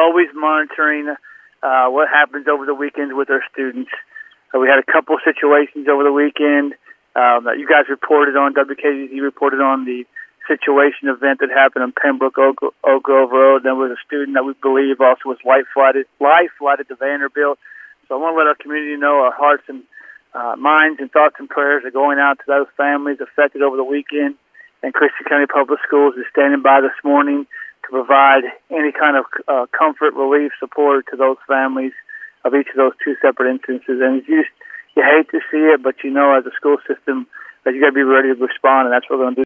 always monitoring what happens over the weekend with our students. We had a couple of situations over the weekend that you guys reported on. WKZZ reported on the situation event that happened in Pembroke, Oak Grove Road. There was a student that we believe also was life flighted to Vanderbilt. So I want to let our community know our hearts and minds and thoughts and prayers are going out to those families affected over the weekend. And Christian County Public Schools is standing by this morning to provide any kind of comfort, relief, support to those families of each of those two separate instances. And you hate to see it, but as a school system, that you got to be ready to respond, and that's what we're going to do.